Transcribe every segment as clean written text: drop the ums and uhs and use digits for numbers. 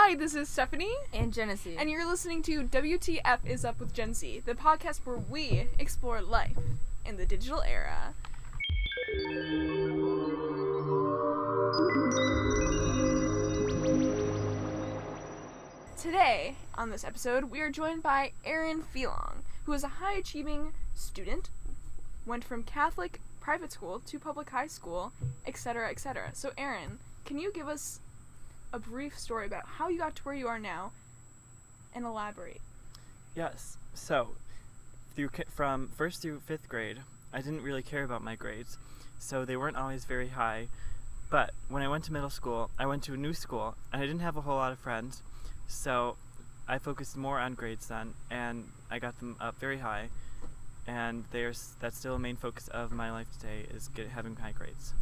Hi, this is Stephanie. And Genesee. And you're listening to WTF is Up with Gen Z, the podcast where we explore life in the digital era. Today, on this episode, we are joined by Aaron Phelan, who is a high-achieving student, went from Catholic private school to public high school, etc., etc. So, Aaron, can you give us a brief story about how you got to where you are now and elaborate? Yes. So, from 1st through 5th grade, I didn't really care about my grades, so they weren't always very high. But when I went to middle school, I went to a new school, and I didn't have a whole lot of friends, so I focused more on grades then, and I got them up very high, and that's still a main focus of my life today, is having high grades.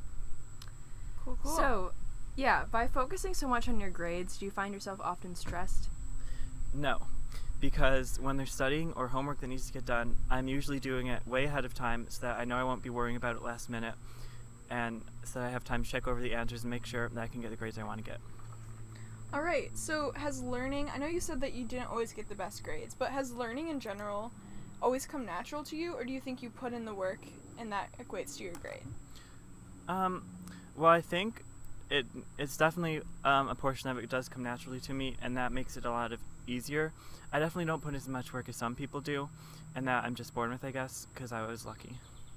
Cool. So, yeah, by focusing so much on your grades, do you find yourself often stressed? No, because when there's studying or homework that needs to get done, I'm usually doing it way ahead of time so that I know I won't be worrying about it last minute, and so that I have time to check over the answers and make sure that I can get the grades I want to get. Alright, so has learning, I know you said that you didn't always get the best grades, but has learning in general always come natural to you, or do you think you put in the work and that equates to your grade? Well, I think it's definitely a portion of it does come naturally to me, and that makes it a lot easier. I definitely don't put as much work as some people do, and that I'm just born with, I guess, because I was lucky.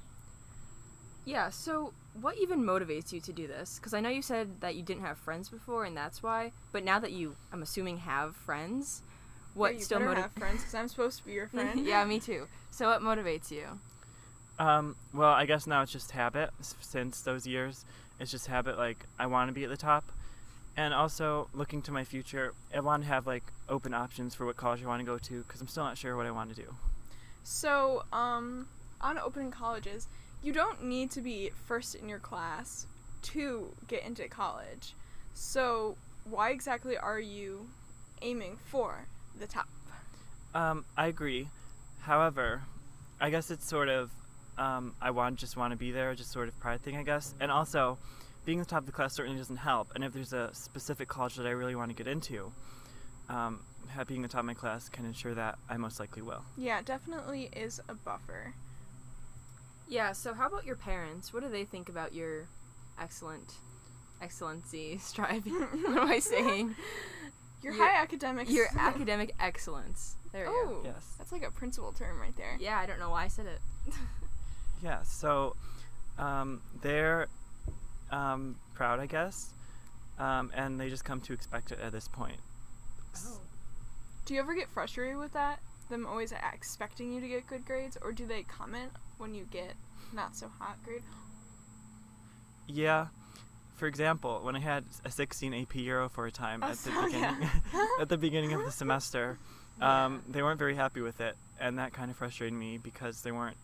Yeah, so what even motivates you to do this? Because I know you said that you didn't have friends before, and that's why, but now that you, I'm assuming, have friends, what you still better motivates have friends, because I'm supposed to be your friend. Yeah, me too. So what motivates you? Well, I guess now it's just habit. Since those years, it's just habit. Like, I want to be at the top, and also looking to my future, I want to have like open options for what college I want to go to, because I'm still not sure what I want to do. So, on opening colleges, you don't need to be first in your class to get into college. So, why exactly are you aiming for the top? I agree. However, I guess it's sort of I just want to be there, just sort of pride thing, I guess. And also, being the top of the class certainly doesn't help. And if there's a specific college that I really want to get into, being the top of my class can ensure that I most likely will. Yeah, it definitely is a buffer. Yeah, so how about your parents? What do they think about your excellency striving? What am I saying? Your high academics. Your academic excellence. There you go. Yes. That's like a principal term right there. Yeah, I don't know why I said it. Yeah, so they're proud, I guess, and they just come to expect it at this point. Oh. Do you ever get frustrated with that? Them always expecting you to get good grades, or do they comment when you get not so hot grade? Yeah. For example, when I had a 16 AP Euro for a time at the beginning of the semester, they weren't very happy with it, and that kind of frustrated me because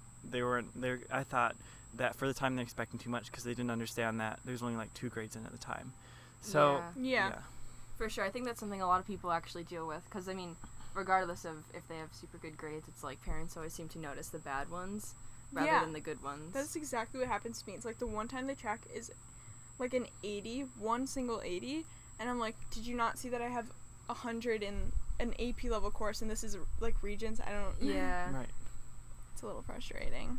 I thought that for the time they're expecting too much because they didn't understand that there's only like 2 grades in at the time. So yeah. For sure, I think that's something a lot of people actually deal with, because I mean, regardless of if they have super good grades, it's like parents always seem to notice the bad ones rather than the good ones. That's exactly what happens to me. It's like the one time they track is like an 80, one single 80, and I'm like, did you not see that I have 100 in an AP level course, and this is like Regents? I don't. Yeah. Right. It's a little frustrating.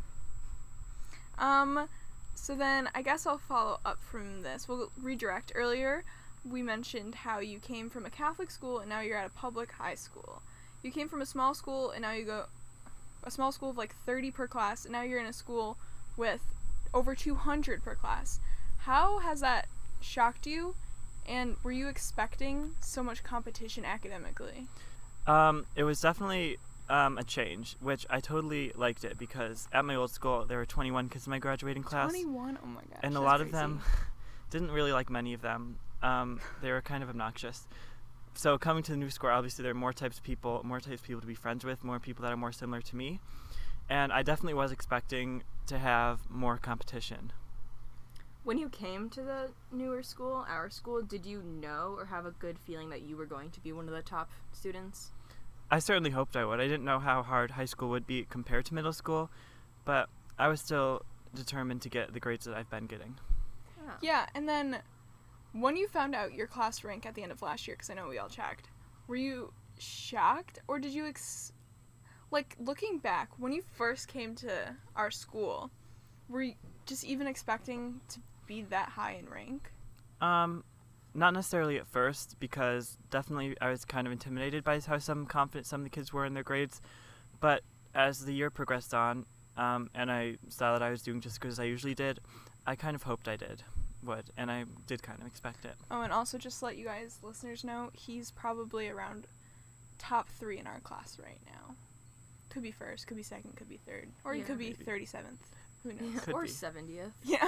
So then I guess I'll follow up from this. We'll redirect. Earlier, we mentioned how you came from a Catholic school and now you're at a public high school. You came from a small school and now you go a small school of like 30 per class, and now you're in a school with over 200 per class. How has that shocked you, and were you expecting so much competition academically? It was definitely a change, which I totally liked it, because at my old school there were 21 kids in my graduating class. 21? Oh my gosh. And a lot of them didn't really like many of them. They were kind of obnoxious. So coming to the new school, obviously there are more types of people to be friends with, more people that are more similar to me. And I definitely was expecting to have more competition. When you came to the newer school, our school, did you know or have a good feeling that you were going to be one of the top students? I certainly hoped I would. I didn't know how hard high school would be compared to middle school, but I was still determined to get the grades that I've been getting. Yeah, and then when you found out your class rank at the end of last year, because I know we all checked, were you shocked, or did you like, looking back, when you first came to our school, were you just even expecting to be that high in rank? Not necessarily at first, because definitely I was kind of intimidated by how confident some of the kids were in their grades. But as the year progressed on, and I saw that I was doing just as good as I usually did, I kind of hoped I would, and I did kind of expect it. Oh, and also just to let you guys, listeners, know, he's probably around top 3 in our class right now. Could be first, could be second, could be third, or he Yeah. could be Maybe. 37th. Who knows? Could or be. 70th. Yeah.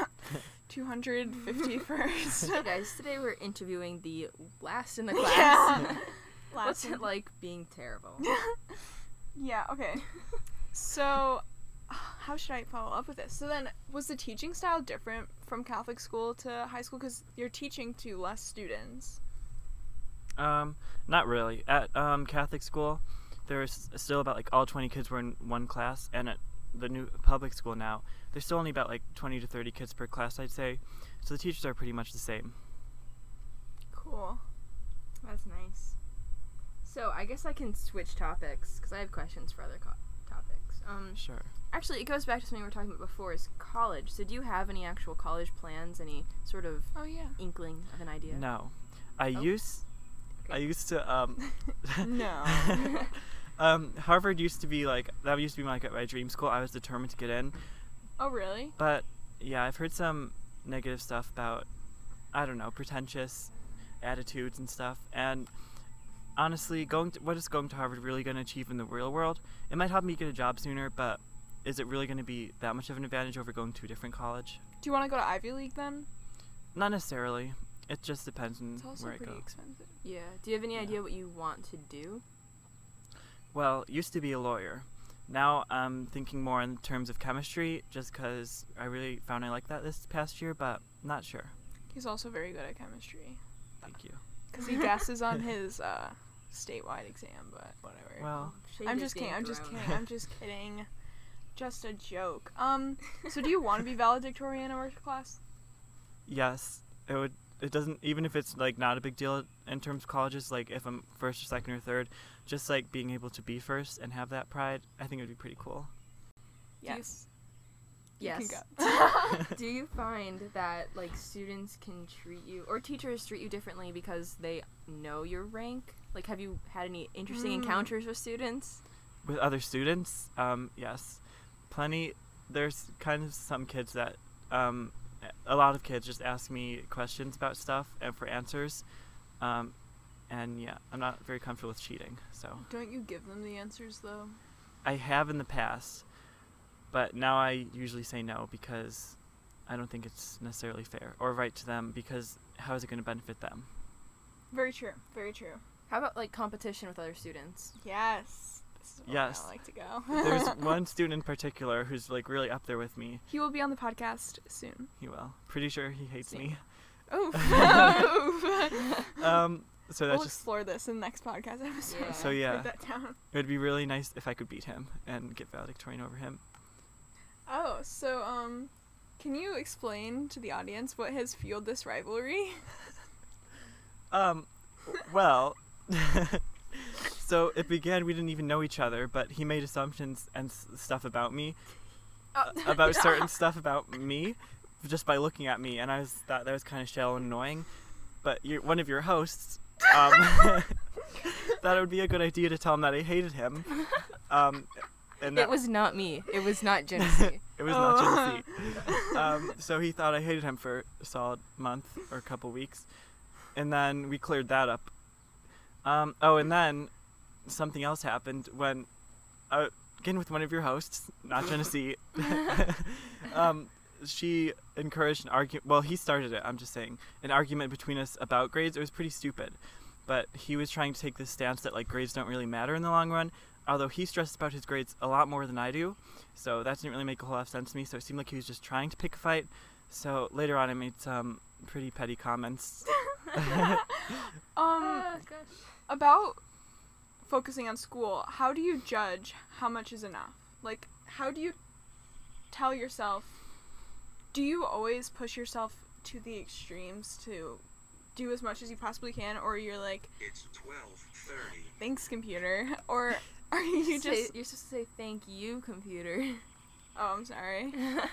251st. Hey guys, today we're interviewing the last in the Yeah. class. Last What's one. it like being terrible? Yeah, okay. So, how should I follow up with this? So then, was the teaching style different from Catholic school to high school? Because you're teaching to less students. Not really. At Catholic school, there's still about like all 20 kids were in one class, and at the new public school now, there's still only about like 20 to 30 kids per class, I'd say. So the teachers are pretty much the same. Cool. That's nice. So I guess I can switch topics because I have questions for other topics. Sure. Actually, it goes back to something we were talking about before, is college. So do you have any actual college plans? Any sort of Oh, yeah. inkling of an idea? No, I Oh. I used to No. Harvard used to be like my dream school. I was determined to get in, Oh, really? but yeah, I've heard some negative stuff about, I don't know, pretentious attitudes and stuff. And honestly, what is going to Harvard really going to achieve in the real world? It might help me get a job sooner, but is it really going to be that much of an advantage over going to a different college? Do you want to go to Ivy League then? Not necessarily. It just depends on It's also where I pretty go. expensive. Yeah. Do you have any Yeah. idea what you want to do? Well, used to be a lawyer. Now I'm thinking more in terms of chemistry, just because I really found I like that this past year, but not sure. He's also very good at chemistry. Thank you. Because he guesses on his statewide exam, but whatever. Well, Shade I'm is just kidding. being I'm just thrown. kidding. I'm just kidding. Just a joke. So do you want to be valedictorian in our class? yes, it doesn't, even if it's like not a big deal in terms of colleges, like if I'm first or second or third, just like being able to be first and have that pride, I think it would be pretty cool. Do you- Yes. You Yes. can go. Do you find that like students can treat you or teachers treat you differently because they know your rank? Like, have you had any interesting encounters with students? With other students, yes, plenty. There's kind of some kids that, a lot of kids just ask me questions about stuff and for answers, and yeah, I'm not very comfortable with cheating. So Don't you give them the answers though? I have in the past, but now I usually say no because I don't think it's necessarily fair or right to them, because how is it going to benefit them? Very true. Very true. How about like competition with other students? Yes. This is where Yes. I like to go. There's one student in particular who's like really up there with me. He will be on the podcast soon. He will. Pretty sure he hates Same. me. Oof. So We'll that's just. explore this in the next podcast episode. Yeah. So yeah. Write that down. It would be really nice if I could beat him and get valedictorian over him. Oh, so can you explain to the audience what has fueled this rivalry? Well, so it began, we didn't even know each other, but he made assumptions and stuff about me, about certain stuff about me, just by looking at me, and I thought that was kind of shallow and annoying. But one of your hosts thought it would be a good idea to tell him that I hated him. And that It was not me. It was not Genesee. it was not Genesee. So he thought I hated him for a solid month or a couple weeks. And then we cleared that up. And then something else happened when, again with one of your hosts, not Genesee, she encouraged an argument. Well, he started it, I'm just saying. An argument between us about grades. It was pretty stupid. But he was trying to take this stance that like grades don't really matter in the long run, although he stressed about his grades a lot more than I do. So that didn't really make a whole lot of sense to me. So it seemed like he was just trying to pick a fight. So later on I made some pretty petty comments. Gosh. About focusing on school, how do you judge how much is enough? Like, how do you tell yourself, do you always push yourself to the extremes to do as much as you possibly can, or you're like, It's 12:30. thanks, computer, or are you just... You're supposed to say thank you, computer. Oh, I'm sorry.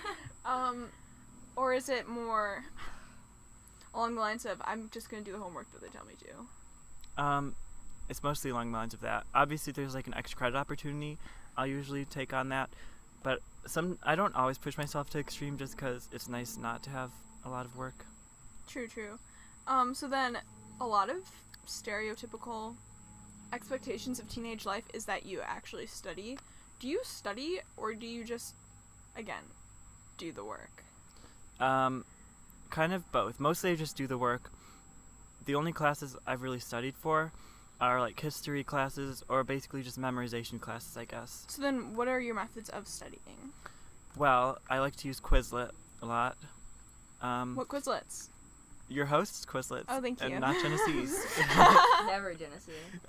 Or is it more along the lines of, I'm just going to do the homework that they tell me to? It's mostly along the lines of that. Obviously, there's like an extra credit opportunity. I'll usually take on that, but I don't always push myself to extreme just because it's nice not to have a lot of work. True. So then, a lot of stereotypical expectations of teenage life is that you actually study. Do you study, or do you just, again, do the work? Kind of both. Mostly I just do the work. The only classes I've really studied for are like history classes or basically just memorization classes, I guess. So then, what are your methods of studying? Well, I like to use Quizlet a lot. What Quizlets? Your host's Quizlets. Oh, thank you. And not Genesee's. Never Genesee.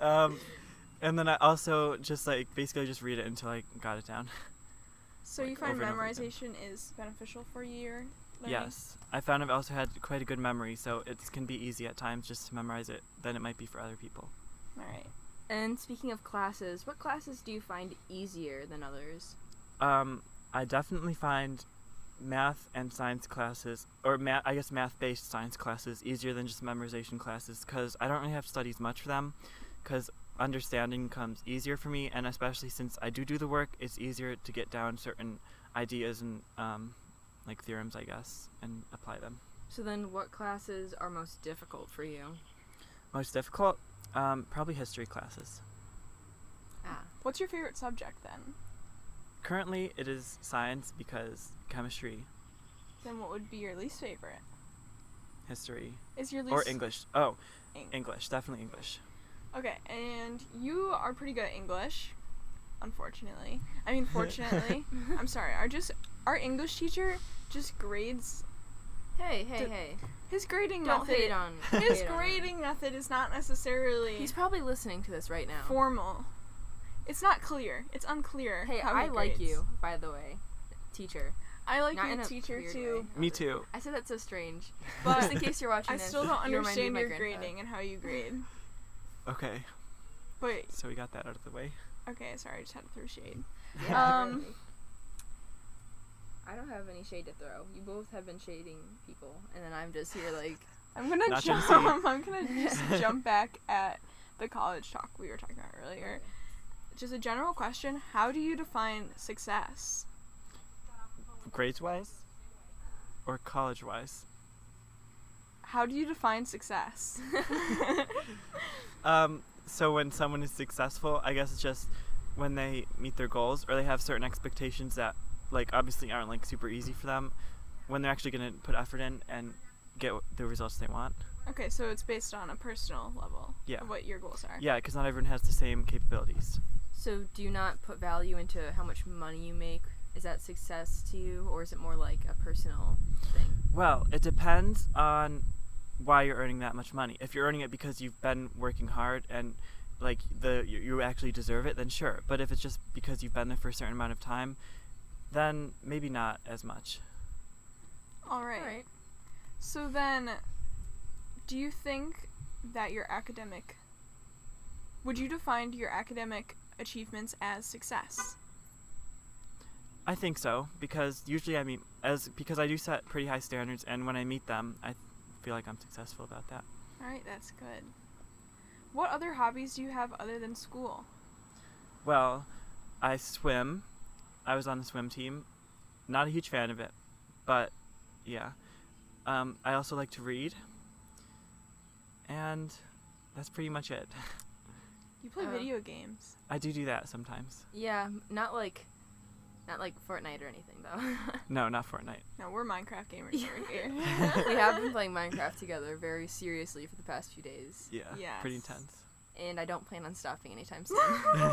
And then I also just like basically just read it until I got it down. So Like, you find over and over again. memorization is beneficial for your learning? Yes. I found I've also had quite a good memory, so it can be easy at times just to memorize it than it might be for other people. Alright. And speaking of classes, what classes do you find easier than others? I definitely find math and science classes, or math-based science classes, easier than just memorization classes, because I don't really have to study as much for them, because understanding comes easier for me, and especially since I do the work, it's easier to get down certain ideas and like theorems, I guess, and apply them. So then what classes are most difficult for you? Most difficult? Probably history classes. What's your favorite subject then? Currently, it is science because chemistry, Then what would be your least favorite? history, Is your least... or English. Oh, Eng- English, definitely English. Okay, and you are pretty good at English, unfortunately. I mean, fortunately. I'm sorry. Our English teacher just grades... Hey. His grading Don't method... hate on His hate on him. grading method is not necessarily He's probably listening to this right now. formal. It's not clear. It's unclear. Hey, how he I like grades. you, by the way. Teacher. I like Not your in a teacher weird too, way. Me too. I said that so strange. but Just in case you're watching I this, still don't you remind me of understand my your grandpa. grading and how you grade. Okay, But so we got that out of the way. okay, sorry, I just had to throw shade. Yeah, Um, really. I don't have any shade to throw. You both have been shading people, and then I'm just here like, I'm gonna Not jump. Genesee. I'm gonna just jump back at the college talk we were talking about earlier. Just a general question: how do you define success? Grades wise, or college wise? How do you define success? So when someone is successful, I guess it's just when they meet their goals or they have certain expectations that, like, obviously aren't like super easy for them. When they're actually gonna put effort in and get the results they want. Okay, so it's based on a personal level. Yeah. Of what your goals are. Yeah, because not everyone has the same capabilities. so do you not put value into how much money you make? Is that success to you, or is it more like a personal thing? Well, it depends on why you're earning that much money. If you're earning it because you've been working hard and like you actually deserve it, then sure. But if it's just because you've been there for a certain amount of time, then maybe not as much. All right. Alright. So then, do you think that your academic... Would you define your academic achievements as success? I think so, because usually because I do set pretty high standards, and when I meet them, I feel like I'm successful about that. All right, that's good. What other hobbies do you have other than school? Well, I swim. I was on the swim team. Not a huge fan of it, but yeah. I also like to read, and that's pretty much it. You play Oh. video games. I do that sometimes. Yeah, not like Fortnite or anything though. No, not Fortnite. No, we're Minecraft gamers over here. We have been playing Minecraft together very seriously for the past few days, Yeah, Yes. pretty intense. and I don't plan on stopping anytime soon.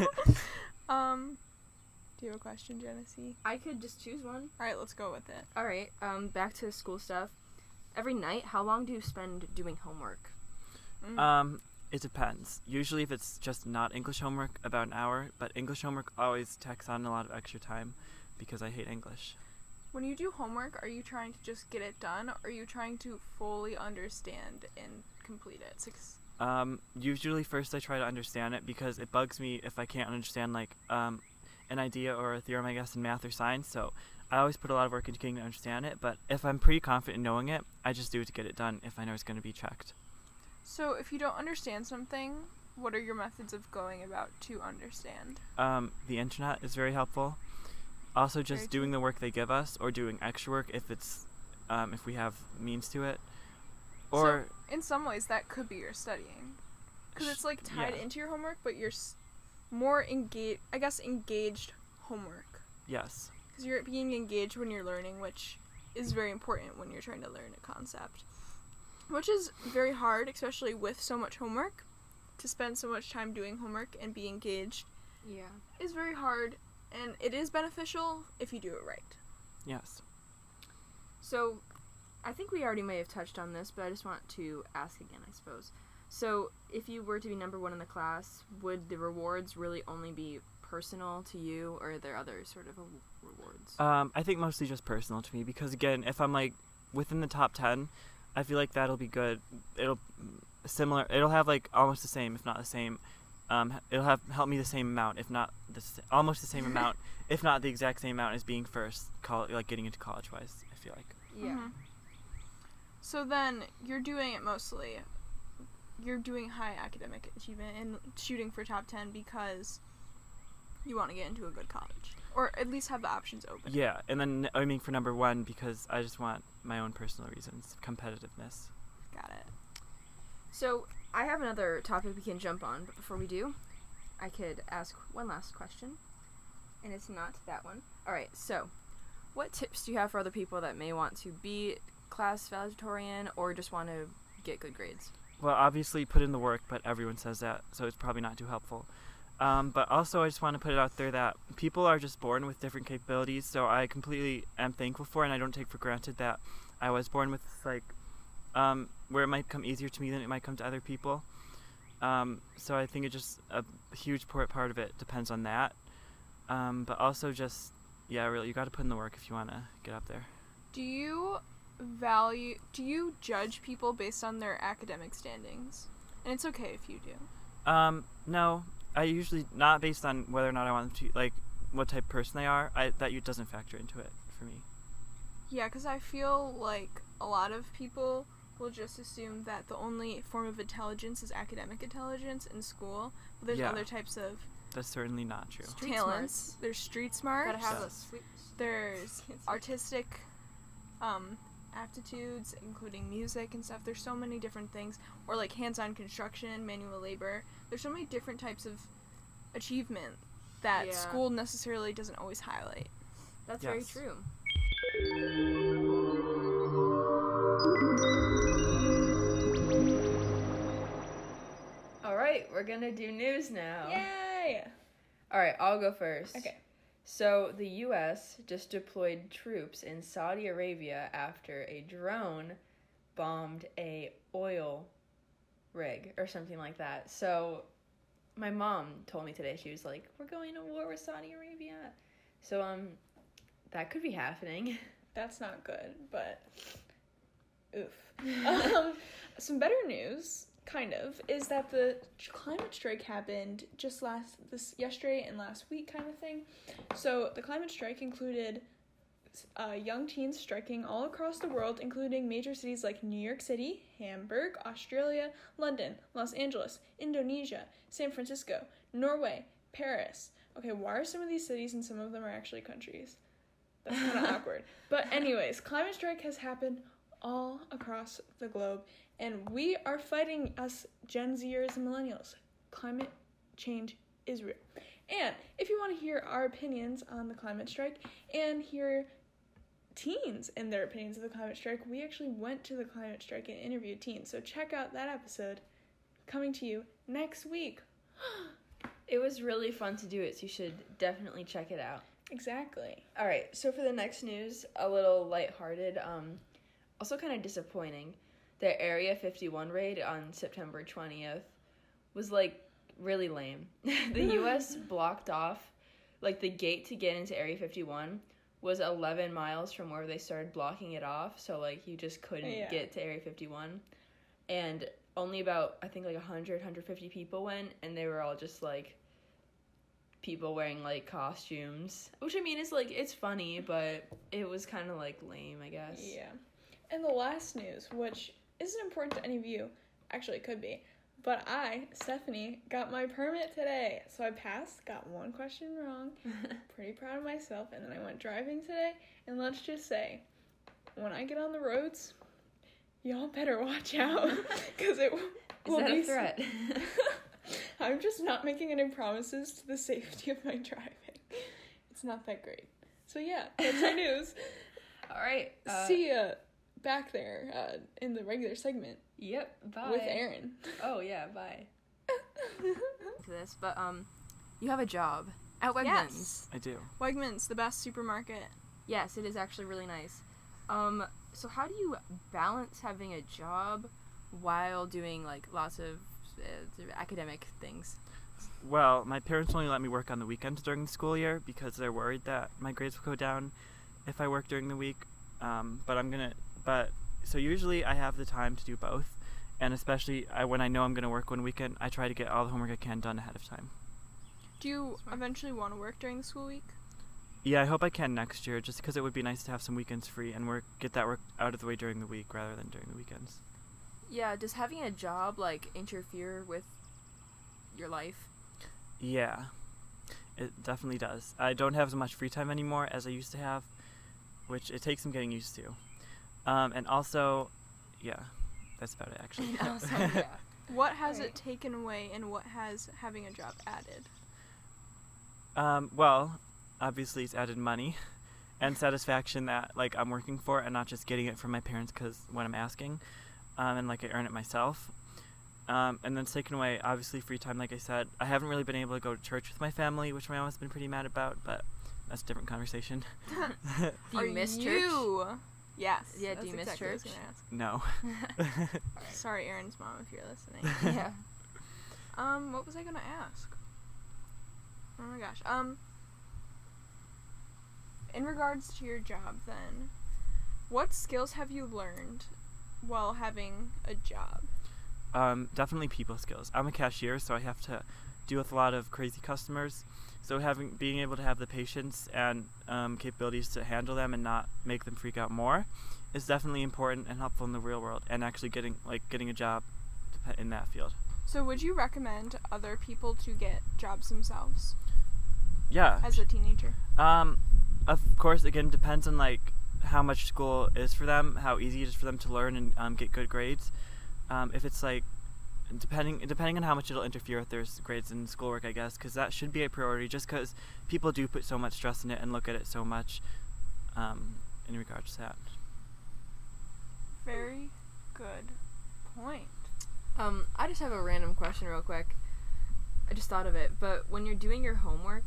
Do you have a question, Genesee? I could just choose one. All right, let's go with it. All right. Back to school stuff. Every night, how long do you spend doing homework? It depends. Usually if it's just not English homework, about an hour, but English homework always tacks on a lot of extra time because I hate English. When you do homework, are you trying to just get it done, or are you trying to fully understand and complete it? Usually first I try to understand it because it bugs me if I can't understand like an idea or a theorem, I guess, in math or science. So I always put a lot of work into getting to understand it. But if I'm pretty confident in knowing it, I just do it to get it done if I know it's going to be checked. So if you don't understand something, what are your methods of going about to understand? The internet is very helpful. Also, just Very doing the work they give us, or doing extra work if it's if we have means to it. Or so, in some ways, that could be your studying, because it's like tied into your homework, but you're more engaged homework. yes, Because you're being engaged when you're learning, which is very important when you're trying to learn a concept. Which is very hard, especially with so much homework. To spend so much time doing homework and be engaged is very hard, and it is beneficial if you do it right. yes. So, I think we already may have touched on this, but I just want to ask again, I suppose. So, if you were to be number one in the class, would the rewards really only be personal to you, or are there other sort of rewards? I think mostly just personal to me because, again, if I'm like within the top 10, I feel like that'll be good. It'll have like almost the same, if not the same. It'll help me the same amount, if not almost the same amount, if not the exact same amount as being first, like getting into college-wise, I feel like. Yeah. Mhm. So then, you're doing it mostly. You're doing high academic achievement and shooting for top 10 because you want to get into a good college. Or at least have the options open. Yeah, and then aiming for number one because I just want my own personal reasons, competitiveness. Got it. So, I have another topic we can jump on, but before we do, I could ask one last question, and it's not that one. Alright, so, what tips do you have for other people that may want to be class valedictorian or just want to get good grades? Well, obviously put in the work, but everyone says that, so it's probably not too helpful. But also I just want to put it out there that people are just born with different capabilities, so I completely am thankful for, and I don't take for granted that I was born with, like, where it might come easier to me than it might come to other people. So I think it's just a huge part of it depends on that. But also just, yeah, really, you got to put in the work if you want to get up there. Do you judge people based on their academic standings? And it's okay if you do. No, I usually, not based on whether or not I want them to, like, what type of person they are. That doesn't factor into it for me. Yeah, because I feel like a lot of people will just assume that the only form of intelligence is academic intelligence in school, but there's Yeah. other types of That's certainly not true. Street talents. smarts. There's street smarts. Gotta have Yes. a sweet... There's artistic aptitudes, including music and stuff. There's so many different things. Or like hands-on construction, manual labor. There's so many different types of achievement that Yeah. school necessarily doesn't always highlight. That's very Yes. true. Alright, we're gonna do news now. Yay! Alright, I'll go first. Okay. So, the U.S. just deployed troops in Saudi Arabia after a drone bombed a oil rig or something like that. So, my mom told me today, she was like, we're going to war with Saudi Arabia. So, that could be happening. That's not good, but oof. Some better news, kind of, is that the climate strike happened just yesterday and last week, kind of thing. So the climate strike included young teens striking all across the world, including major cities like New York City, Hamburg, Australia, London, Los Angeles, Indonesia, San Francisco, Norway, Paris. Okay, why are some of these cities and some of them are actually countries? That's kind of awkward. But anyways, climate strike has happened all across the globe, and we are fighting, us Gen Zers and millennials. Climate change is real. And if you want to hear our opinions on the climate strike and hear teens and their opinions of the climate strike, we actually went to the climate strike and interviewed teens. So check out that episode coming to you next week. It was really fun to do it, so you should definitely check it out. Exactly. All right, so for the next news, a little lighthearted, also kind of disappointing. The Area 51 raid on September 20th was, like, really lame. The U.S. blocked off, like, the gate to get into Area 51 was 11 miles from where they started blocking it off, so, like, you just couldn't get to Area 51. And only about, I think, like 100, 150 people went, and they were all just, like, people wearing, like, costumes. Which, I mean, is, like, it's funny, but it was kind of, like, lame, I guess. Yeah. And the last news, which isn't important to any of you, actually it could be, but I, Stephanie, got my permit today. So I passed, got one question wrong, pretty proud of myself, and then I went driving today, and let's just say, when I get on the roads, y'all better watch out, because it will Is that be a threat? I'm just not making any promises to the safety of my driving. It's not that great. So yeah, that's our news. All right. See ya back there in the regular segment Yep, bye. with Aaron. Oh, yeah, bye. To this, but you have a job at Wegmans. Yes. I do. Wegmans, the best supermarket. Yes, it is actually really nice. So how do you balance having a job while doing like lots of academic things? Well, my parents only let me work on the weekends during the school year because they're worried that my grades will go down if I work during the week. So usually I have the time to do both, and especially when I know I'm going to work one weekend, I try to get all the homework I can done ahead of time. Do you eventually want to work during the school week? Yeah, I hope I can next year, just because it would be nice to have some weekends free and get that work out of the way during the week rather than during the weekends. Yeah, does having a job like interfere with your life? Yeah, it definitely does. I don't have as much free time anymore as I used to have, which it takes some getting used to. And also, yeah, that's about it actually. And also, yeah. What has Right. it taken away, and what has having a job added? Well, obviously it's added money and satisfaction that like I'm working for and not just getting it from my parents because when I'm asking, and like I earn it myself. And then it's taken away obviously free time. Like I said, I haven't really been able to go to church with my family, which my mom has been pretty mad about, but that's a different conversation. Do you Are miss church? you? Yes. Yeah, that's do you miss exactly what I was church? gonna ask. No. Sorry, Aaron's mom, if you're listening. Yeah. What was I gonna ask? Oh my gosh. In regards to your job, then, what skills have you learned while having a job? Definitely people skills. I'm a cashier, so I have to deal with a lot of crazy customers. So being able to have the patience and capabilities to handle them and not make them freak out more is definitely important and helpful in the real world. And actually getting a job in that field. So, would you recommend other people to get jobs themselves Yeah. as a teenager? Of course, again, depends on like how much school is for them, how easy it is for them to learn and get good grades. If it's like depending on how much it'll interfere with their grades and schoolwork, I guess, because that should be a priority. Just because people do put so much stress in it and look at it so much, in regards to that. Very good point. I just have a random question real quick. I just thought of it, but when you're doing your homework,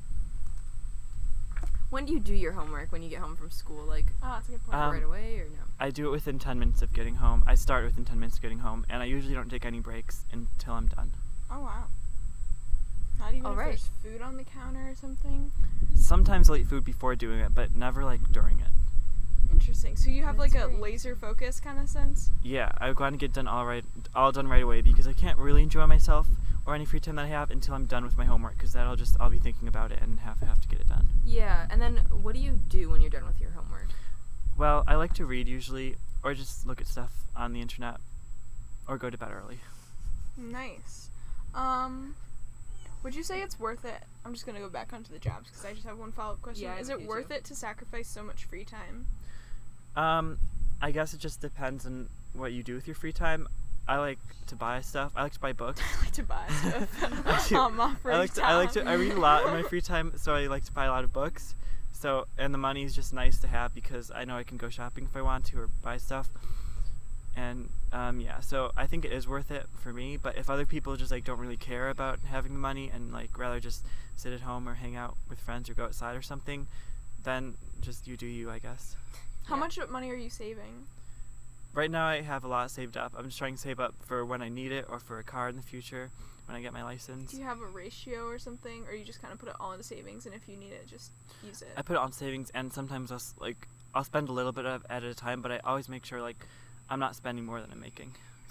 when do you do your homework when you get home from school? Like, That's a good point. right away or no? I do it within 10 minutes of getting home. I start within 10 minutes of getting home, and I usually don't take any breaks until I'm done. Oh, wow. Not even if Alright. there's food on the counter or something? Sometimes I'll eat food before doing it, but never like during it. Interesting. So you have That's like a very laser focus kind of sense? Yeah, I want to get all done right away because I can't really enjoy myself or any free time that I have until I'm done with my homework because I'll be thinking about it and have to get it done. Yeah, and then what do you do when you're done with your homework? Well, I like to read usually or just look at stuff on the internet or go to bed early. Nice. Would you say it's worth it? I'm just going to go back onto the jobs because I just have one follow-up question. Yeah, I Is have a it few worth too. it to sacrifice so much free time? I guess it just depends on what you do with your free time. I like to buy stuff. I like to buy books. I like to buy stuff. I do. My free I read a lot in my free time, so I like to buy a lot of books. So, and the money is just nice to have because I know I can go shopping if I want to or buy stuff. And yeah, so I think it is worth it for me. But if other people just like don't really care about having the money and like rather just sit at home or hang out with friends or go outside or something, then just you do you, I guess. How Yeah. much money are you saving? Right now I have a lot saved up. I'm just trying to save up for when I need it or for a car in the future when I get my license. Do you have a ratio or something, or you just kind of put it all into savings, and if you need it, just use it? I put it on savings, and sometimes I'll spend a little bit of at a time, but I always make sure like I'm not spending more than I'm making.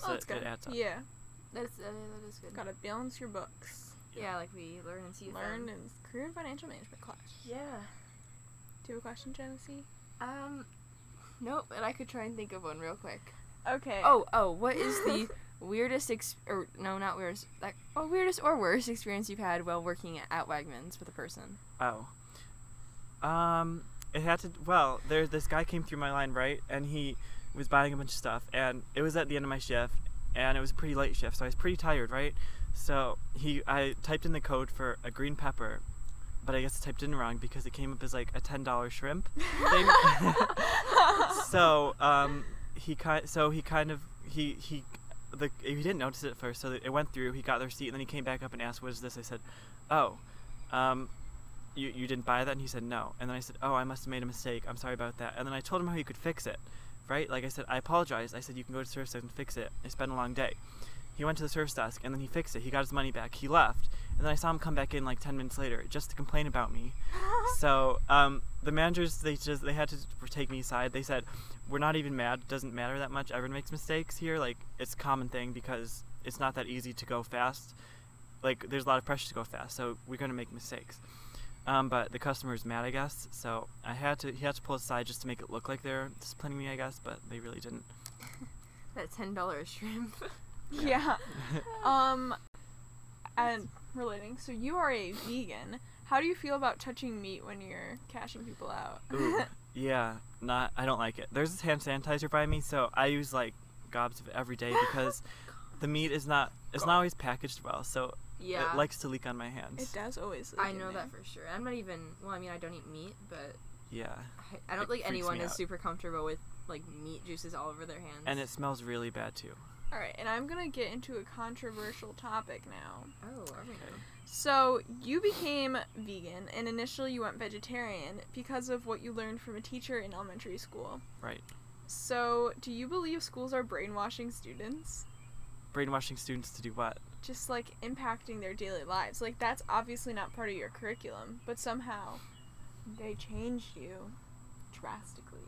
So Oh, that's good. it adds up. Yeah. That is good. Gotta balance your books. Yeah, like we learn in CFM. Learn in career and financial management class. Yeah. Do you have a question, Genesee? Nope, but I could try and think of one real quick. Okay. Oh, what is the weirdest weirdest or worst experience you've had while working at Wegmans with a person? Oh. It had to. Well, this guy came through my line, right, and he was buying a bunch of stuff, and it was at the end of my shift, and it was a pretty late shift, so I was pretty tired, right? So I typed in the code for a green pepper, but I guess I typed it in wrong because it came up as like a $10 shrimp thing. So he didn't notice it at first, so it went through. He got the receipt, and then he came back up and asked, "What is this?" I said, "Oh, you didn't buy that?" And he said, "No." And then I said, "Oh, I must have made a mistake. I'm sorry about that." And then I told him how he could fix it, right? Like I said, I apologize. I said, "You can go to service desk and fix it. It's been a long day." He went to the service desk, and then he fixed it. He got his money back. He left. And then I saw him come back in like 10 minutes later just to complain about me. So the managers, they had to take me aside. They said, "We're not even mad. It doesn't matter that much. Everyone makes mistakes here. Like, it's a common thing because it's not that easy to go fast. Like, there's a lot of pressure to go fast, so we're going to make mistakes." But the customer's mad, I guess. So he had to pull aside just to make it look like they're disciplining me, I guess, but they really didn't. That $10 shrimp. Yeah. And relating, so you are a vegan. How do you feel about touching meat when you're cashing people out? Ooh, yeah, I don't like it. There's this hand sanitizer by me, so I use like gobs of it every day because the meat is not always packaged well, so Yeah. it likes to leak on my hands. It does always. I know that for sure. I'm not even. Well, I mean, I don't eat meat, but Yeah, I don't It think freaks anyone me is out. super comfortable with like meat juices all over their hands. and it smells really bad too. All right, and I'm gonna get into a controversial topic now. Oh, are we? So you became vegan, and initially you went vegetarian because of what you learned from a teacher in elementary school. Right. So, do you believe schools are brainwashing students? Brainwashing students to do what? Just like impacting their daily lives. Like, that's obviously not part of your curriculum, but somehow they changed you drastically.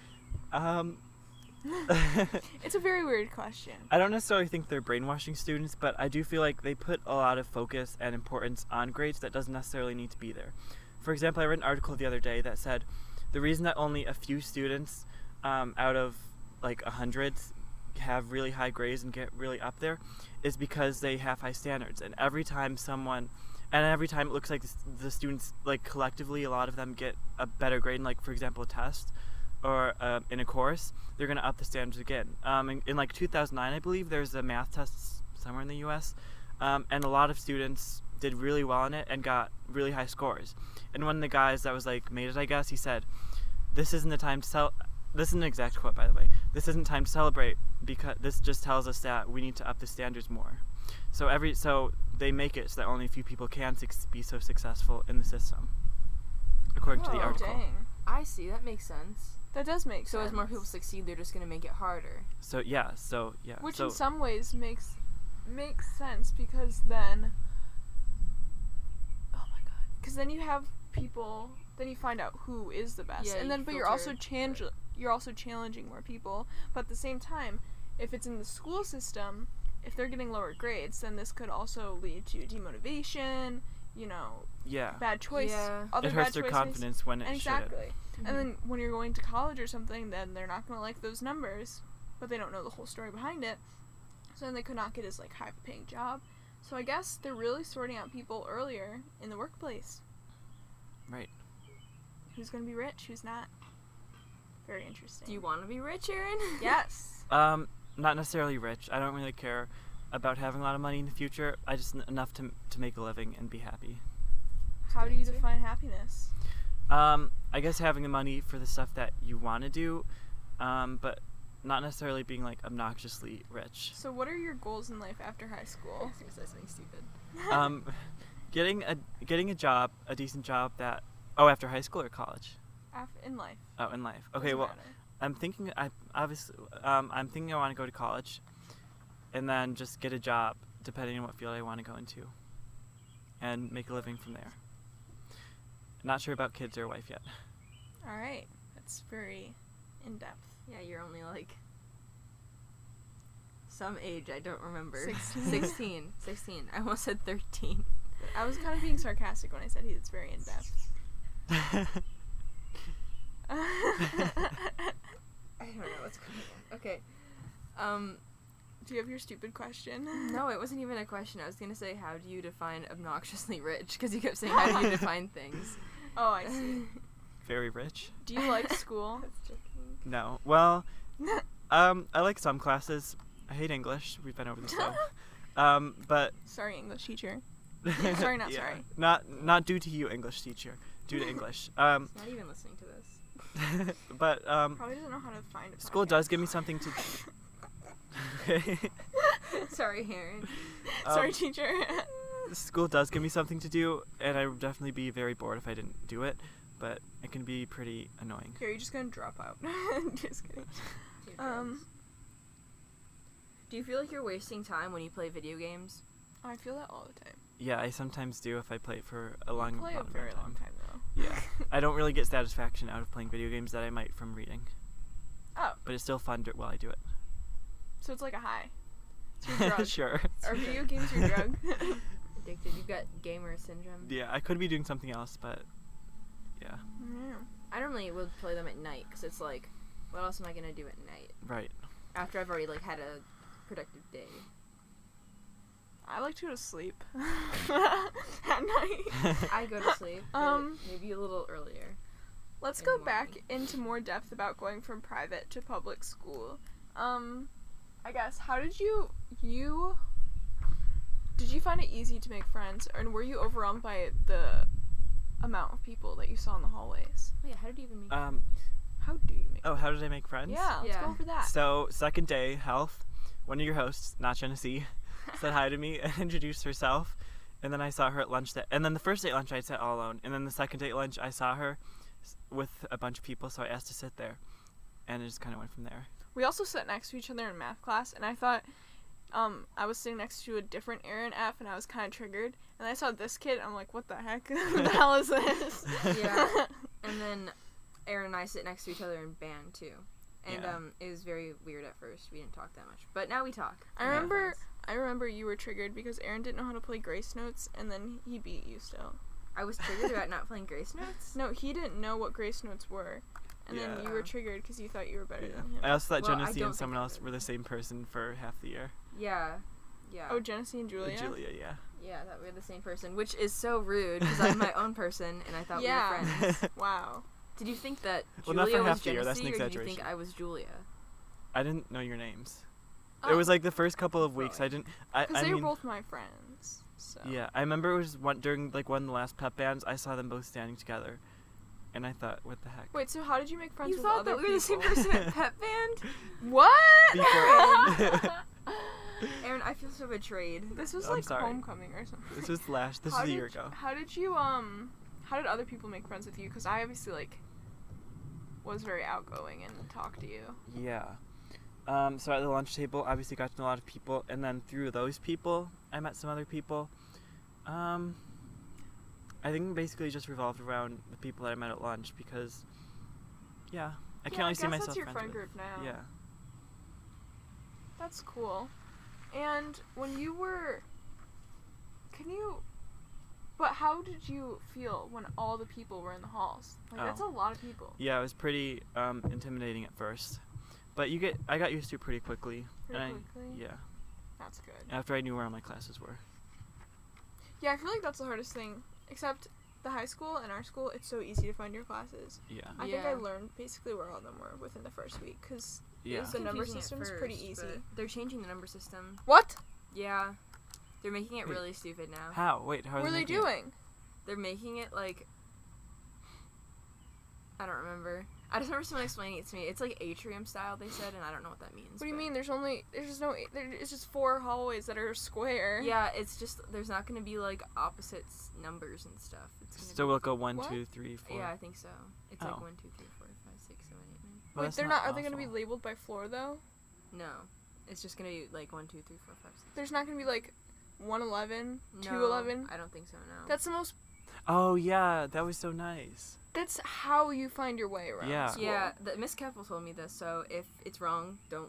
It's a very weird question. I don't necessarily think they're brainwashing students, but I do feel like they put a lot of focus and importance on grades that doesn't necessarily need to be there. For example, I read an article the other day that said the reason that only a few students out of like 100 have really high grades and get really up there is because they have high standards. And every time it looks like the students, like collectively, a lot of them get a better grade in, like, for example, a test or in a course, they're going to up the standards again. In like 2009, I believe, there's a math test somewhere in the U.S., and a lot of students did really well on it and got really high scores. And one of the guys that was like made it, I guess, he said, "This isn't the time to This isn't an exact quote, by the way. "This isn't time to celebrate because this just tells us that we need to up the standards more." So they make it so that only a few people can be so successful in the system, according to the Oh, article. Dang. I see. That makes sense. That does make So sense. as more people succeed, they're just gonna make it harder. So yeah. Which so in some ways makes sense because then, oh my god, because then you have people, then you find out who is the best, Yeah, and you then but you're also filter. you're also challenging more people. But at the same time, if it's in the school system, if they're getting lower grades, then this could also lead to demotivation. yeah, Bad choice. Yeah. Other it hurts bad their choices. confidence when it Exactly. Mhm. And then when you're going to college or something, then they're not going to like those numbers, but they don't know the whole story behind it. So then they could not get as like high of a paying job. So I guess they're really sorting out people earlier in the workplace. Right. Who's going to be rich, who's not. Very interesting. Do you want to be rich, Aaron? Yes. Not necessarily rich. I don't really care about having a lot of money in the future. I just enough to make a living and be happy. How good do you answer. define happiness? I guess having the money for the stuff that you want to do, but not necessarily being like obnoxiously rich. So what are your goals in life after high school? I was gonna say something stupid. Getting a job, a decent job that. Oh, after high school or college? In life. Oh, in life. Okay, Doesn't well, matter. I'm thinking I want to go to college, and then just get a job depending on what field I want to go into, and make a living from there. Not sure about kids or wife yet. All right. That's very in-depth. Yeah, you're only like some age I don't remember. 16. 16. I almost said 13. I was kind of being sarcastic when I said it's very in depth. I don't know what's going on. Okay. Do you have your stupid question? No, it wasn't even a question. I was gonna say, how do you define obnoxiously rich? Because you kept saying, how do you define things? Oh, I see. Very rich. Do you like school? That's joking. No. Well, I like some classes. I hate English. We've been over this though. But Sorry, English teacher. Sorry, not sorry. Not due to you, English teacher. Due to English. He's not even listening to this. But Probably doesn't know how to find a school podcast. does give me something to. Sorry, Aaron. Sorry, teacher. School does give me something to do, and I would definitely be very bored if I didn't do it. But it can be pretty annoying. Here, you're just gonna drop out. Just kidding. Do you feel like you're wasting time when you play video games? I feel that all the time. Yeah, I sometimes do if I play it for a I long, play a amount of very long time though. Yeah, I don't really get satisfaction out of playing video games that I might from reading. Oh. But it's still fun while I do it. So it's like a high. It's your drug. Sure. Are video games your drug? Addicted. You've got gamer syndrome. Yeah, I could be doing something else, but yeah. Yeah. I normally would play them at night because it's like, what else am I gonna do at night Right. after I've already like had a productive day? I like to go to sleep at night. I go to sleep, but maybe a little earlier. Let's in go the back morning. into more depth about going from private to public school. I guess, how did you find it easy to make friends, or were you overwhelmed by the amount of people that you saw in the hallways? Oh yeah, how did you even make? How do you make Oh, how did I make friends? Yeah, let's Yeah. go over that. So, second day, Health, one of your hosts, not Genesee, said hi to me and introduced herself. And then I saw her at lunch. And then the first day at lunch, I sat all alone. And then the second day at lunch, I saw her with a bunch of people, so I asked to sit there. And it just kind of went from there. We also sat next to each other in math class, and I thought I was sitting next to a different Aaron F, and I was kind of triggered. And I saw this kid, I'm like, what the heck? Who the hell is this? Yeah. And then Aaron and I sit next to each other in band too. And Yeah. it was very weird at first. We didn't talk that much, but now we talk. I We're remember friends. you were triggered because Aaron didn't know how to play Grace Notes, and then he beat you still. I was triggered about not playing Grace Notes. No, he didn't know what Grace Notes were, and then Yeah. you were triggered because you thought you were better Yeah. than him. I also thought Well, I Genesee don't and think someone I else did. were the same person for half the year. Yeah. Yeah. Oh, Genesee and Julia? Julia, yeah. Yeah, that we're the same person, which is so rude because I'm my own person and I thought Yeah. we were friends. Wow. Did you think that Well, not Julia for was half the year, that's Genesee, an or did you think exaggeration. I was Julia? I didn't know your names. Oh, It was like the first couple of weeks. I didn't. because I they mean, were both my friends. So. yeah, I remember it was during like one of the last pep bands. I saw them both standing together, and I thought, what the heck? Wait, so how did you make friends You with thought other that we were the same people? person at Pep Band? What? Before- Aaron, I feel so betrayed. This was I'm like sorry. homecoming or something. This was This How was a did year you- ago. How did you how did other people make friends with you? Because I obviously like was very outgoing and talked to you. Yeah. So at the lunch table, obviously got to know a lot of people, and then through those people, I met some other people. I think basically just revolved around the people that I met at lunch because, yeah, I can't really see myself that's your friends friend with. group now. Yeah. That's cool. And when you were, but how did you feel when all the people were in the halls? Like, that's a Oh. lot of people. Yeah, it was pretty intimidating at first, but I got used to it pretty quickly. Pretty and quickly? Yeah. That's good. After I knew where all my classes were. Yeah, I feel like that's the hardest thing. Except the high school and our school, it's so easy to find your classes. Yeah. I think I Yeah. learned basically where all of them were within the first week, because Yeah. the number Confusing at system's pretty first, easy. but They're changing the number system. What? Yeah. They're making it Wait. really stupid now. How? Wait, how What are are they making it? doing? They're making it like, I don't remember. I just remember someone explaining it to me. It's like atrium style, they said, and I don't know what that means. What do you but- mean? It's just 4 hallways that are square. Yeah, it's just there's not gonna be like opposites numbers and stuff. It's gonna So be, we'll go 1, What? 2, 3, 4. yeah, I think so. It's Oh. like 1, 2, 3, 4, 5, 6, 7, 8, 9. Well, Wait, that's they're not not. Are they going to be awful. labeled by floor though? No, it's just gonna be like 1, 2, 3, 4, 5, 6. There's not going to be like 111, No, 211. I don't think so. No. That's the most. Oh yeah, that was so nice. That's how you find your way around. Yeah. School. yeah. Miss Keppel told me this. So if it's wrong, don't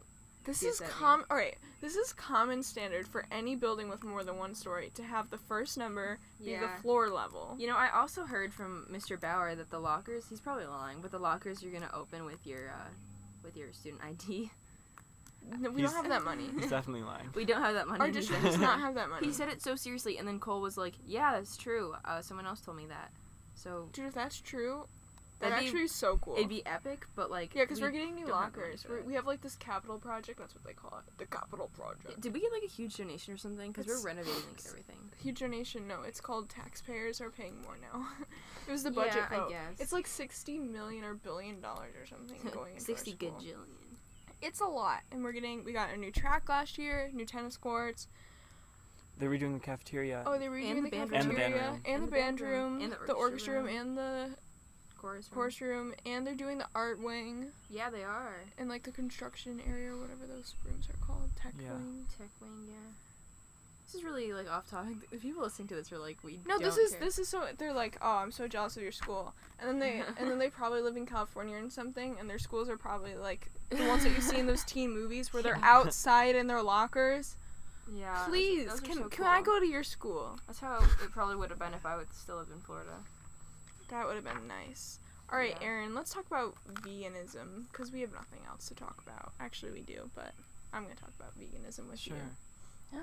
This Yes, is that alright. This is common standard for any building with more than one story to have the first number be the Yeah. floor level. You know, I also heard from Mr. Bauer that the lockers, he's probably lying, but the lockers you're gonna open with your student ID. No, we He's- don't have that money. He's definitely lying. We don't have that money. Our he district said. does not have that money. He said it so seriously, and then Cole was like, "Yeah, that's true. Someone else told me that." So Dude, if that's true, that That'd be- actually is so cool. it'd be epic, but like Yeah, because we we're getting new don't have the money lockers. for that. We have like this capital project. That's what they call it. The capital project. Did we get like a huge donation or something? Because It's- we're renovating like everything. Huge donation. No, it's called taxpayers are paying more now. It was the budget Yeah, I vote. guess. It's like $60 million or $1 billion or something going into 60 our school. gajillion. It's a lot, and we got a new track last year, new tennis courts. They're redoing the cafeteria. Oh, they redoing And the the band room. And the cafeteria, band room. and the band room, and the orchestra room, and the Chorus. chorus room, and they're doing the art wing, Yeah, they are. and like the construction area, or whatever those rooms are called, tech Yeah. wing. Tech wing, yeah. This is really like off topic. If people listening to this are like, we No, don't care. this is so they're like, oh, I'm so jealous of your school, and then they probably live in California and something, and their schools are probably like the ones that you see in those teen movies where they're Yeah. outside in their lockers. Yeah. Please, those are can so can I cool. go to your school? That's how it probably would have been if I would still live in Florida. That would have been nice. All right, Yeah. Aaron, let's talk about veganism because we have nothing else to talk about. Actually, we do, but I'm gonna talk about veganism with Sure. you.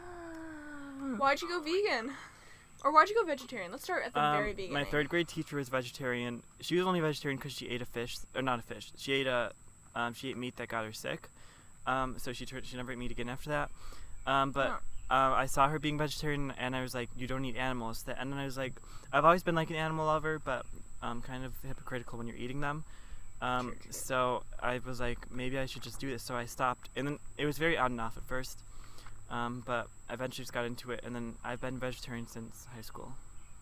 Why'd you go vegan? Or why'd you go vegetarian? Let's start at the very beginning. My third grade teacher was vegetarian. She was only vegetarian because she ate a fish, or not a fish. She ate meat that got her sick. So she never ate meat again after that. But I saw her being vegetarian, and I was like, "You don't eat animals." And then I was like, "I've always been like an animal lover, but kind of hypocritical when you're eating them." True. So I was like, maybe I should just do this. So I stopped, and then it was very on and off at first. But I eventually just got into it, and then I've been vegetarian since high school.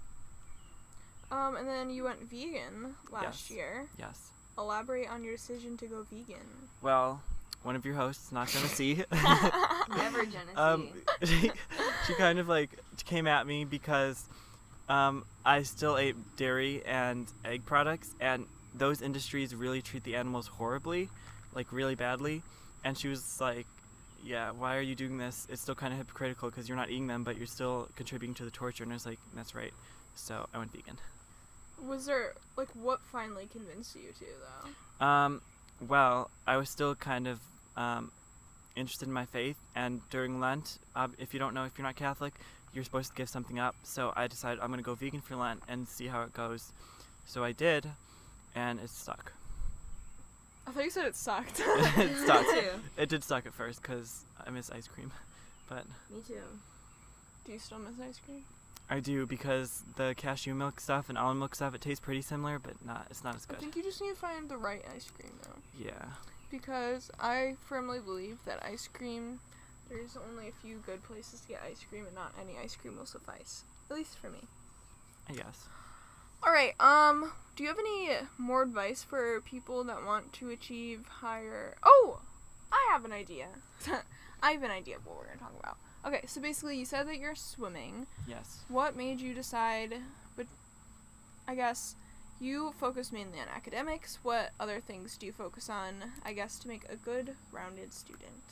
And then you went vegan last Yes. year. Yes. Elaborate on your decision to go vegan. Well, one of your hosts, not gonna see. Never Genesee. She kind of like came at me because I still ate dairy and egg products, and those industries really treat the animals horribly, like really badly. And she was like, "Yeah, why are you doing this? It's still kind of hypocritical because you're not eating them, but you're still contributing to the torture." And I was like, "That's right." So I went vegan. Was there like what finally convinced you to though? Well, I was still kind of interested in my faith, and during Lent, if you're not Catholic, you're supposed to give something up. So I decided I'm gonna go vegan for Lent and see how it goes. So I did, and it stuck. I thought you said it sucked. It stuck. Me too. It did suck at first because I miss ice cream, but Me too. Do you still miss ice cream? I do because the cashew milk stuff and almond milk stuff, it tastes pretty similar, but it's not as I good. think you just need to find the right ice cream though. Yeah. Because I firmly believe that ice cream, there's only a few good places to get ice cream, and not any ice cream will suffice. At least for me. I guess. All right. Do you have any more advice for people that want to achieve higher? Oh, I have an idea. I have an idea of what we're gonna talk about. Okay, so basically, you said that you're swimming. Yes. What made you decide? But I guess you focus mainly on academics. What other things do you focus on? I guess to make a good, rounded student.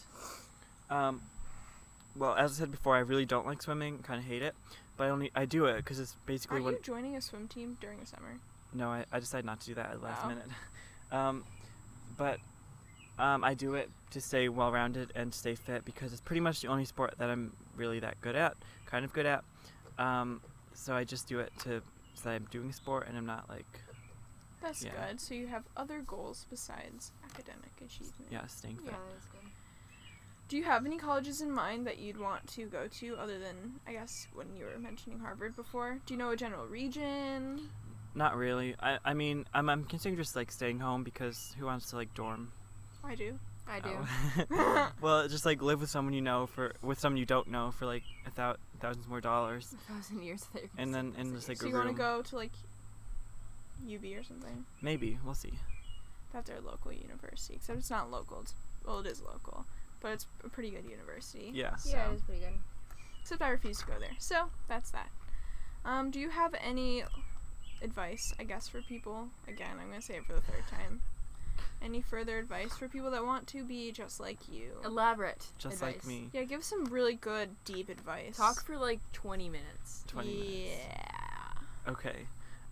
Well, as I said before, I really don't like swimming. Kind of hate it, but I do it because it's basically Aren't what. you joining a swim team during the summer? No, I decided not to do that at the last Wow. minute. But I do it to stay well-rounded and stay fit because it's pretty much the only sport that I'm really that good at, kind of good at. So I just do it so that I'm doing a sport and I'm not like, That's Yeah. good. So you have other goals besides academic achievement. yeah, staying fit. Yeah, that is good. Do you have any colleges in mind that you'd want to go to other than, I guess, when you were mentioning Harvard before? Do you know a general region? Not really. I mean, I'm considering just like staying home because who wants to like dorm? I do. I do. Oh. Well, just like live with someone you know with someone you don't know for like thousands more dollars, 1,000 years there. and then in just like So a you want to room. go to like UB or something? Maybe we'll see. That's their local university. Except it's not local. Well, it is local, but it's a pretty good university. Yeah. Yeah, it is pretty good. Except I refuse to go there. So that's that. Do you have any advice, I guess, for people? Again, I'm gonna say it for the third time. Any further advice for people that want to be just like you? Elaborate. Just advice. like me. Yeah, give some really good, deep advice. Talk for like 20 minutes. 20 minutes. Yeah. Okay.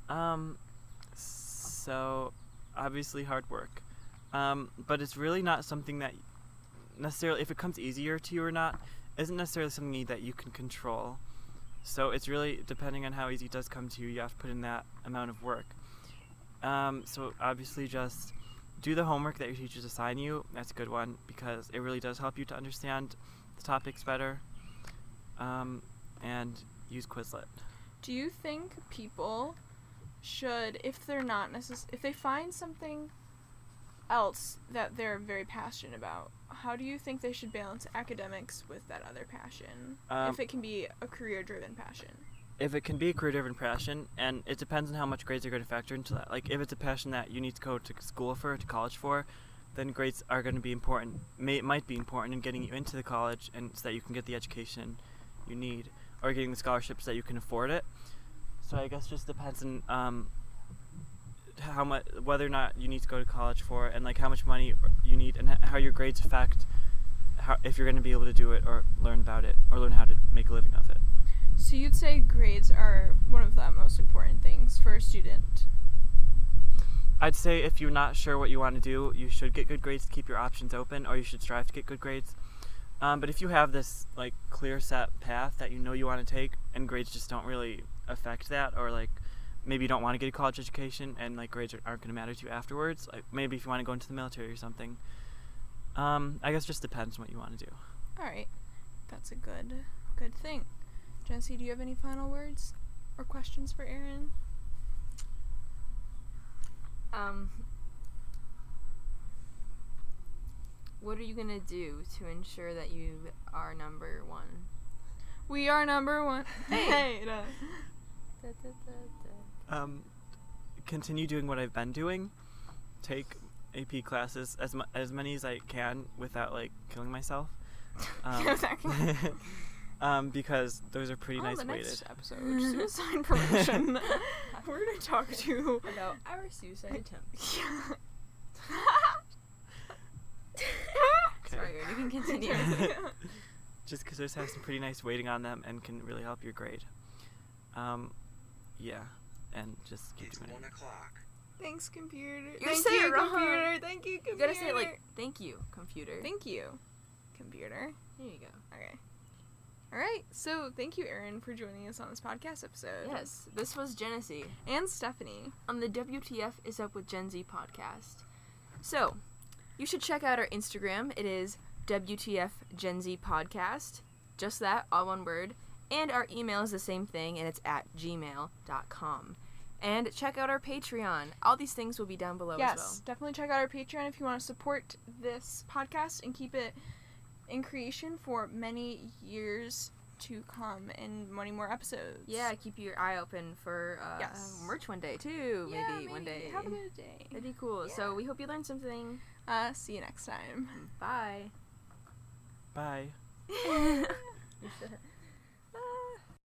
So obviously hard work. But it's really not something that necessarily, if it comes easier to you or not, isn't necessarily something that you can control. So it's really depending on how easy it does come to you. You have to put in that amount of work. So obviously just do the homework that your teachers assign you. That's a good one because it really does help you to understand the topics better. And use Quizlet. Do you think people should, if they're not if they find something else that they're very passionate about, how do you think they should balance academics with that other passion? If it can be a career-driven passion. If it can be a career-driven passion, and it depends on how much grades are going to factor into that. Like, if it's a passion that you need to go to school for, to college for, then grades are going to be important. Might be important in getting you into the college, and so that you can get the education you need, or getting the scholarships that you can afford it. So I guess it just depends on how much, whether or not you need to go to college for, and like how much money you need, and how your grades affect if you're going to be able to do it, or learn about it, or learn how to make a living of it. So you'd say grades are one of the most important things for a student? I'd say if you're not sure what you want to do, you should get good grades to keep your options open, or you should strive to get good grades. But if you have this like clear set path that you know you want to take, and grades just don't really affect that, or like maybe you don't want to get a college education and like grades aren't going to matter to you afterwards, like maybe if you want to go into the military or something, I guess it just depends on what you want to do. All right, that's a good thing. Jesse, do you have any final words or questions for Aaron? What are you gonna do to ensure that you are number one? We are number one. Hey. Continue doing what I've been doing. Take AP classes as many as I can without like killing myself. Because those are pretty nice the weighted. next episode, suicide prevention. We're gonna talk to About our suicide attempt. Sorry, you can continue. Just because those have some pretty nice weighting on them and can really help your grade. Yeah, and just keep It's doing 1 it. o'clock. Thanks, computer. You're Thank saying you, it wrong. computer. Thank you, You computer. gotta say it like, thank you, computer. Thank you, computer. There you go. Okay. All right. So thank you, Erin, for joining us on this podcast episode. Yes, this was Genesee And Stephanie. on the WTF is Up with Gen Z podcast. So, you should check out our Instagram. It is WTF Gen Z podcast. Just that, all one word. And our email is the same thing, and it's at gmail.com. And check out our Patreon. All these things will be down below Yes, as well. definitely check out our Patreon if you want to support this podcast and keep it in creation for many years to come and many more episodes. Yeah, keep your eye open for Yes. merch one day, too. Yeah, maybe one day. Have a good day. That'd be cool. Yeah. So we hope you learned something. See you next time. Bye. Bye. You said-